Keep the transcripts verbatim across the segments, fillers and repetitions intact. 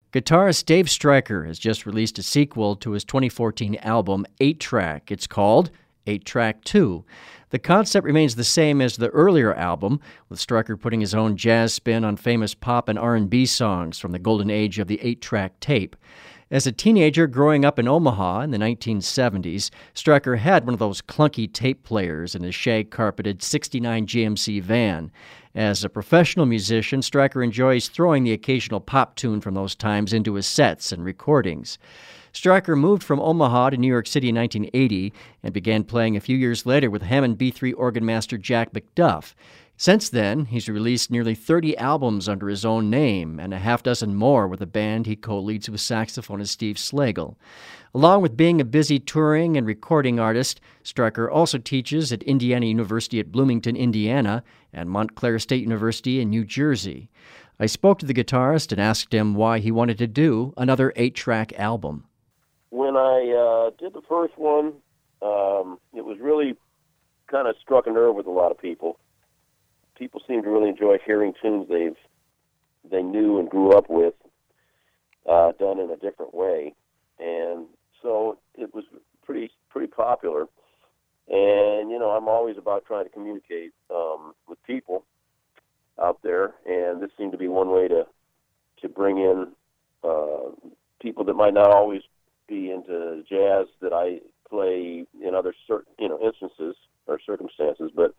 Guitarist Dave Stryker has just released a sequel to his twenty fourteen album, eight track. It's called eight track two. The concept remains the same as the earlier album, with Stryker putting his own jazz spin on famous pop and R and B songs from the golden age of the eight track tape. As a teenager growing up in Omaha in the nineteen seventies, Stryker had one of those clunky tape players in his shag-carpeted sixty-nine G M C van. As a professional musician, Stryker enjoys throwing the occasional pop tune from those times into his sets and recordings. Stryker moved from Omaha to New York City in nineteen eighty and began playing a few years later with Hammond B three organ master Jack McDuff. Since then, he's released nearly thirty albums under his own name and a half dozen more with a band he co-leads with saxophonist Steve Slagle. Along with being a busy touring and recording artist, Stryker also teaches at Indiana University at Bloomington, Indiana, and Montclair State University in New Jersey. I spoke to the guitarist and asked him why he wanted to do another eight-track album. When I uh, did the first one, um, it was really kind of struck a nerve with a lot of people. People seem to really enjoy hearing tunes they've they knew and grew up with, uh, done in a different way, and so it was pretty pretty popular. And you know, I'm always about trying to communicate um, with people out there, and this seemed to be one way to to bring in uh, people that might not always be into jazz that I play in other certain you know instances or circumstances, but.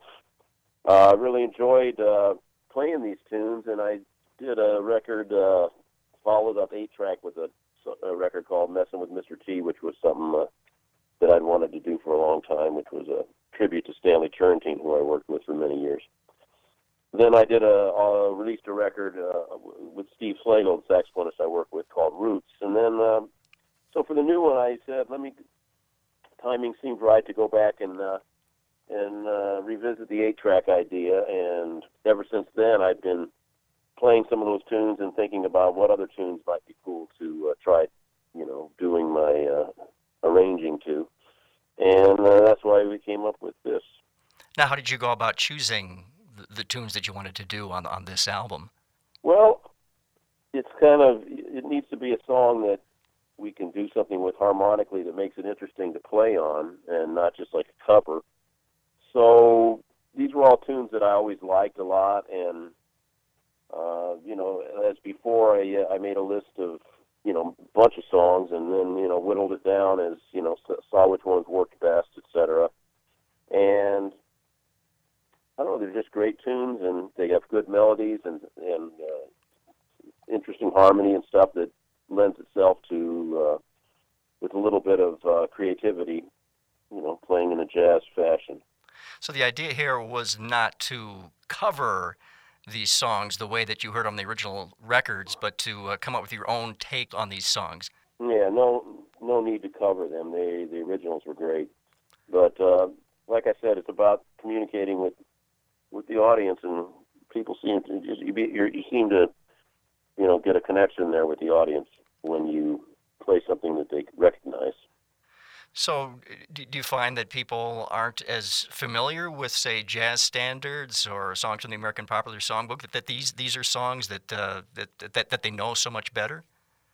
I uh, really enjoyed uh, playing these tunes, and I did a record, uh, followed up eight-track with a, a record called Messin' with Mister T, which was something uh, that I'd wanted to do for a long time, which was a tribute to Stanley Turrentine, who I worked with for many years. Then I did a, uh, released a record uh, with Steve Slagle, the saxophonist I work with, called Roots. And then, um, so for the new one, I said, let me, timing seemed right to go back and... Uh, and uh, revisit the eight-track idea, and ever since then I've been playing some of those tunes and thinking about what other tunes might be cool to uh, try, you know, doing my uh, arranging to, and uh, that's why we came up with this. Now, how did you go about choosing the, the tunes that you wanted to do on on this album? Well, it's kind of, it needs to be a song that we can do something with harmonically that makes it interesting to play on, and not just like a cover. So these were all tunes that I always liked a lot, and uh, you know, as before, I, I made a list of you know a bunch of songs, and then you know whittled it down as you know saw which ones worked best, et cetera. And I don't know, they're just great tunes, and they have good melodies and and uh, interesting harmony and stuff that lends itself to uh, with a little bit of uh, creativity, you know, playing in a jazz fashion. So the idea here was not to cover these songs the way that you heard on the original records, but to uh, come up with your own take on these songs. Yeah, no no need to cover them. They, the originals were great. But uh, like I said, it's about communicating with with the audience, and people seem to just, you, be, you seem to you know get a connection there with the audience when you play something that they recognize. So do you find that people aren't as familiar with, say, jazz standards or songs from the American Popular Songbook, that, that these these are songs that, uh, that that that they know so much better?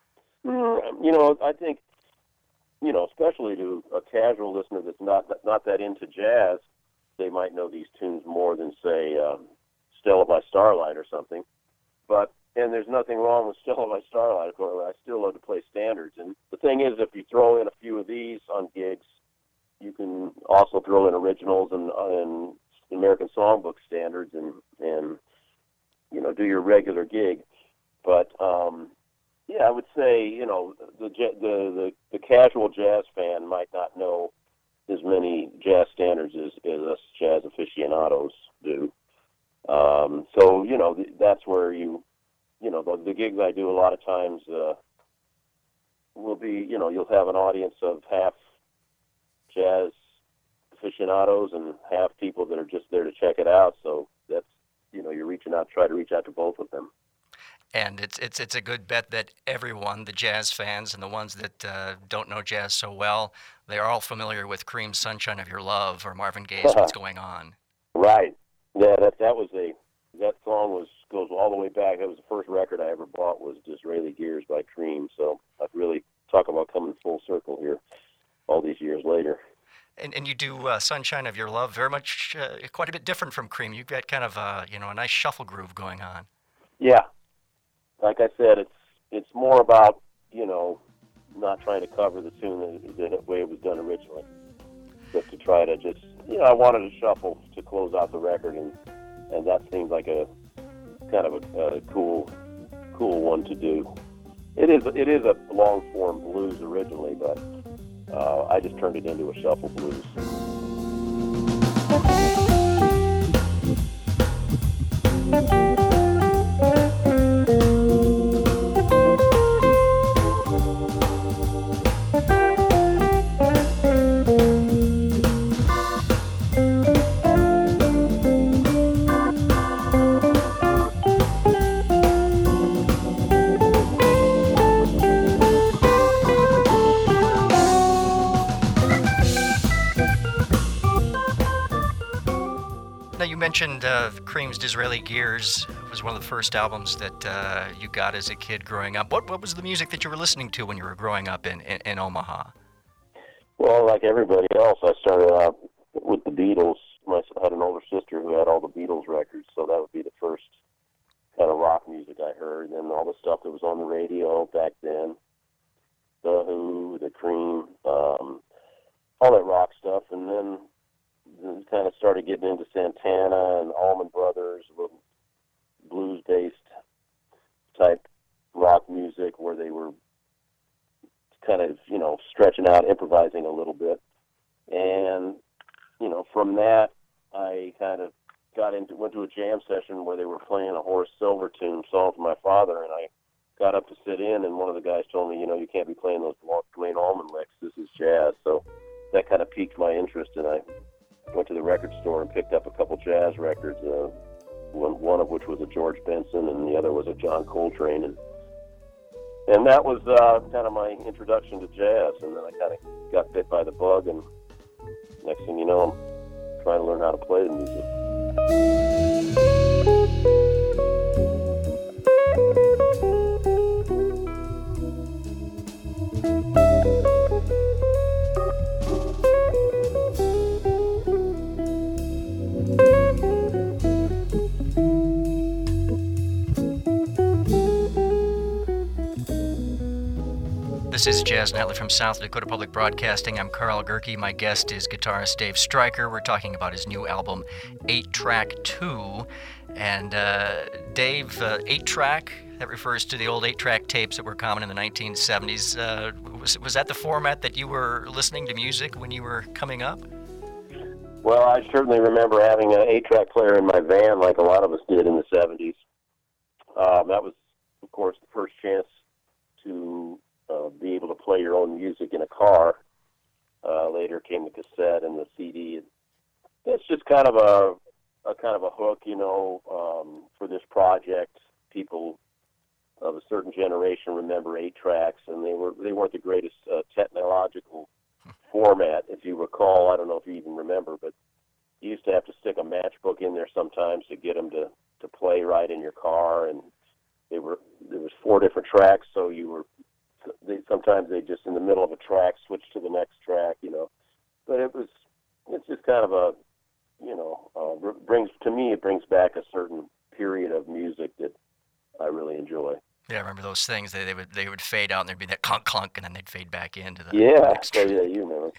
Mm, you know, I think, you know, especially to a casual listener that's not not that into jazz, they might know these tunes more than, say, um, Stella by Starlight or something. But and there's nothing wrong with Stella by Starlight. Of course, I still love to play standards. And the thing is, if you throw in a few of these on gigs, you can also throw in originals and, and American Songbook standards, and and you know do your regular gig. But um, yeah, I would say you know the the the the casual jazz fan might not know as many jazz standards as, as us jazz aficionados do. Um, so you know that's where you. You know, the, the gigs I do a lot of times uh, will be, you know, you'll have an audience of half jazz aficionados and half people that are just there to check it out. So that's, you know, you're reaching out, try to reach out to both of them. And it's it's it's a good bet that everyone, the jazz fans and the ones that uh, don't know jazz so well, they are all familiar with Cream Sunshine of Your Love or Marvin Gaye's What's Going On. Right. Yeah, that that was a, that song was goes all the way back. That was the first record I ever bought was Disraeli Gears by Cream. circle here all these years later. And and you do uh, Sunshine of Your Love very much, uh, quite a bit different from Cream. You've got kind of a, you know, a nice shuffle groove going on. Yeah. Like I said, it's it's more about, you know, not trying to cover the tune the, the way it was done originally, but to try to just, you know, I wanted to shuffle to close out the record, and, and that seemed like a kind of a, a cool cool one to do. It is it is a long form blues originally, but uh, I just turned it into a shuffle blues. Now, you mentioned uh, Cream's Disraeli Gears was one of the first albums that uh, you got as a kid growing up. What what was the music that you were listening to when you were growing up in, in, in Omaha? Well, like everybody else, I started out with the Beatles. I had an older sister who had all the Beatles records, so that would be the first kind of rock music I heard. And then all the stuff that was on the radio back then, The Who, The Cream, um, all that rock stuff. And then kind of started getting into Santana and Allman Brothers, a little blues-based type rock music where they were kind of, you know, stretching out, improvising a little bit. And, you know, from that, I kind of got into, went to a jam session where they were playing a Horace Silver tune, Song for My Father, and I got up to sit in, and one of the guys told me, you know, you can't be playing those Duane Allman licks, this is jazz. So that kind of piqued my interest, and I went to the record store and picked up a couple jazz records, uh, one, one of which was a George Benson and the other was a John Coltrane. And and that was uh, kind of my introduction to jazz. And then I kind of got bit by the bug, and next thing you know, I'm trying to learn how to play the music. This is Jazz Nightly from South Dakota Public Broadcasting. I'm Carl Gerke. My guest is guitarist Dave Stryker. We're talking about his new album, eight track two. And uh, Dave, uh, eight track, that refers to the old eight track tapes that were common in the nineteen seventies. Uh, was, was that the format that you were listening to music when you were coming up? Well, I certainly remember having an eight track player in my van like a lot of us did in the seventies. Um, that was, of course, the first chance to Uh, be able to play your own music in a car. Uh, later came the cassette and the C D. It's just kind of a, a kind of a hook, you know, um, for this project. People of a certain generation remember eight tracks, and they were they weren't the greatest uh, technological format, if you recall. I don't know if you even remember, but you used to have to stick a matchbook in there sometimes to get them to, to play right in your car, and they were there was four different tracks, so you were They, sometimes they just in the middle of a track switch to the next track, you know. But it was, it's just kind of a, you know, uh, brings to me it brings back a certain period of music that I really enjoy. Yeah, I remember those things. They, they would they would fade out, and there'd be that clunk clunk, and then they'd fade back into the yeah. next So yeah, you remember.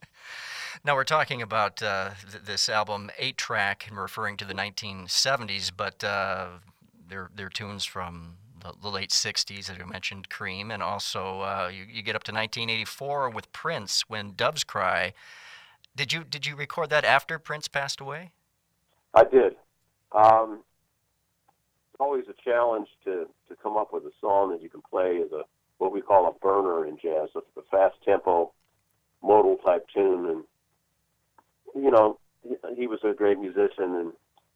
Now we're talking about uh, th- this album, eight track, and we're referring to the nineteen seventies, but uh, they're they're tunes from the late sixties, as you mentioned, Cream, and also uh, you, you get up to nineteen eighty-four with Prince, When Doves Cry. Did you did you record that after Prince passed away? I did. Um, it's always a challenge to, to come up with a song that you can play as a what we call a burner in jazz, a, a fast tempo, modal type tune. And you know, he, he was a great musician, and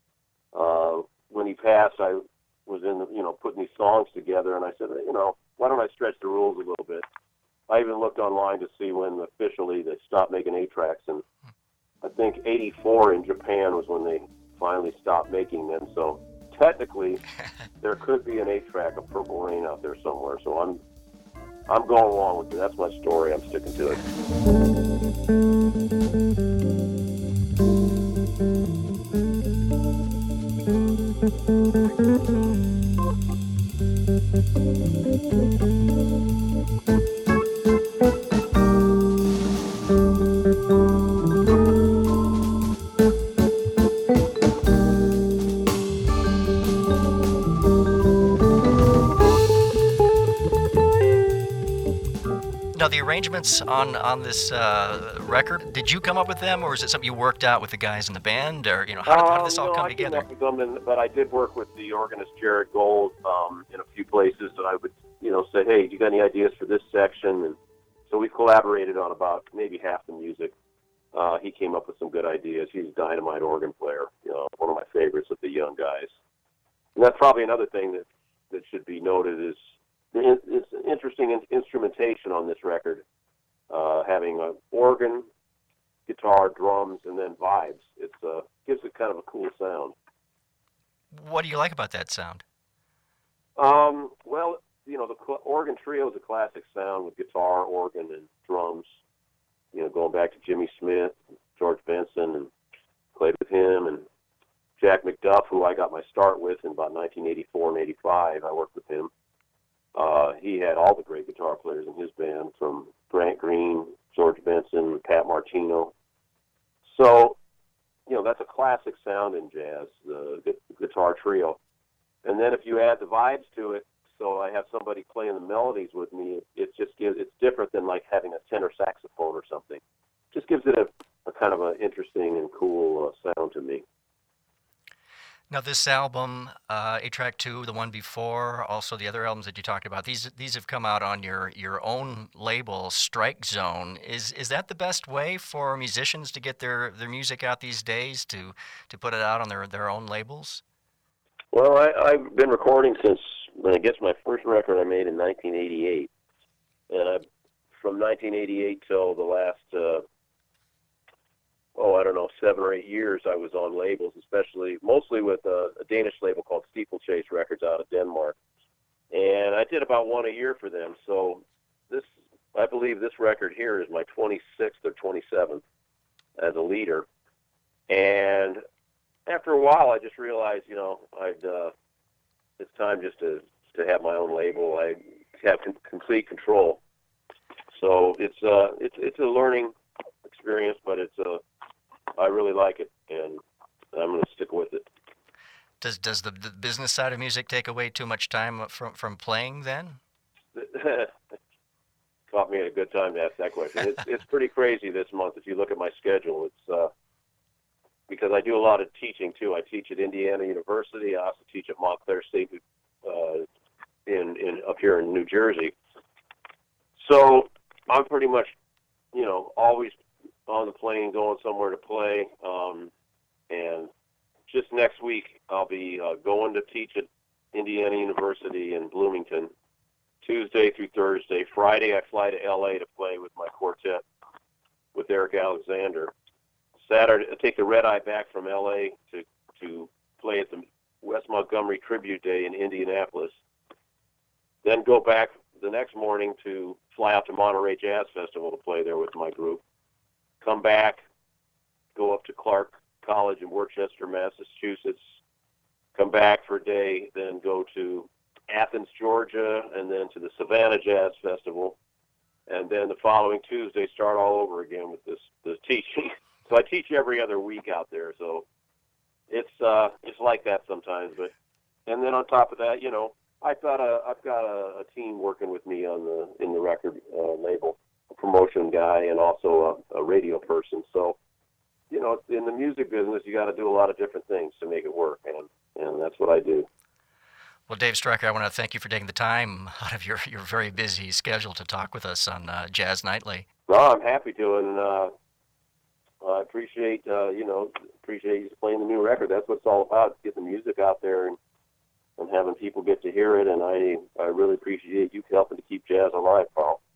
uh, when he passed, I was in, the, you know, putting these songs together, and I said, you know, why don't I stretch the rules a little bit? I even looked online to see when officially they stopped making eight tracks, and I think eighty-four in Japan was when they finally stopped making them. So technically, there could be an eight track of Purple Rain out there somewhere. So I'm I'm going along with it. That's my story. I'm sticking to it. Now, the arrangements on on this uh, record, did you come up with them, or is it something you worked out with the guys in the band, or you know, how did, how did this um, all no, come I together? Came up with them, and, but I did work with the organist Jared Gold um, in a few places that I would, you know, say, hey, do you got any ideas for this section? And so we collaborated on about maybe half the music. Uh, he came up with some good ideas. He's a dynamite organ player, you know, one of my favorites of the young guys. And that's probably another thing that, that should be noted is the, it's interesting in, instrumentation on this record, uh, having an organ, guitar, drums, and then vibes. It uh, gives it kind of a cool sound. What do you like about that sound? Um, well, you know, the cl- organ trio is a classic sound with guitar, organ, and drums. You know, going back to Jimmy Smith, George Benson, and played with him, and Jack McDuff, who I got my start with in about nineteen eighty-four and eighty-five. I worked with him. Uh, he had all the great guitar players in his band, from Grant Green, George Benson, Pat Martino. So, you know, that's a classic sound in jazz, the gu- guitar trio. And then if you add the vibes to it, so I have somebody playing the melodies with me, it, it just gives, it's different than like having a tenor saxophone or something. Just gives it a, a kind of an interesting and cool uh, sound to me. Now, this album, uh, eight track two, the one before, also the other albums that you talked about, these these have come out on your, your own label, Strike Zone. Is is that the best way for musicians to get their, their music out these days, to, to put it out on their, their own labels? Well, I, I've been recording since, I guess, my first record I made in nineteen eighty-eight. And I, from nineteen eighty-eight till the last, uh, oh, I don't know, seven or eight years, I was on labels, especially, mostly with a, a Danish label called Steeplechase Records out of Denmark. And I did about one a year for them. So this, I believe this record here is my twenty-sixth or twenty-seventh as a leader. And after a while, I just realized, you know, I'd, uh, it's time just to, to have my own label. I have con- complete control. So it's, uh, it's, it's a learning experience, but it's a, I really like it, and I'm going to stick with it. Does does the, the business side of music take away too much time from, from playing then? Caught me at a good time to ask that question. It's, it's pretty crazy this month. If you look at my schedule, it's uh, because I do a lot of teaching, too. I teach at Indiana University. I also teach at Montclair State uh, in, in up here in New Jersey. So I'm pretty much, you know, always on the plane going somewhere to play. Um, and just next week, I'll be uh, going to teach at Indiana University in Bloomington, Tuesday through Thursday. Friday, I fly to L A to play with my quartet with Eric Alexander. Saturday, I take the red eye back from L A to, to play at the West Montgomery Tribute Day in Indianapolis. Then go back the next morning to fly out to Monterey Jazz Festival to play there with my group. Come back, go up to Clark College in Worcester, Massachusetts, come back for a day, then go to Athens, Georgia, and then to the Savannah Jazz Festival. And then the following Tuesday, start all over again with this, this teaching. So I teach every other week out there, so it's uh, it's like that sometimes. But and then on top of that, you know, I've got a I've got a, a team working with me on the in the record uh, label, a promotion guy, and also a, a radio person. So, you know, in the music business, you got to do a lot of different things to make it work, and and that's what I do. Well, Dave Stryker, I want to thank you for taking the time out of your, your very busy schedule to talk with us on uh, Jazz Nightly. No, I'm happy to, and uh, I appreciate, uh, you know, appreciate you playing the new record. That's what it's all about, getting the music out there and, and having people get to hear it, and I I really appreciate you helping to keep jazz alive, Paul.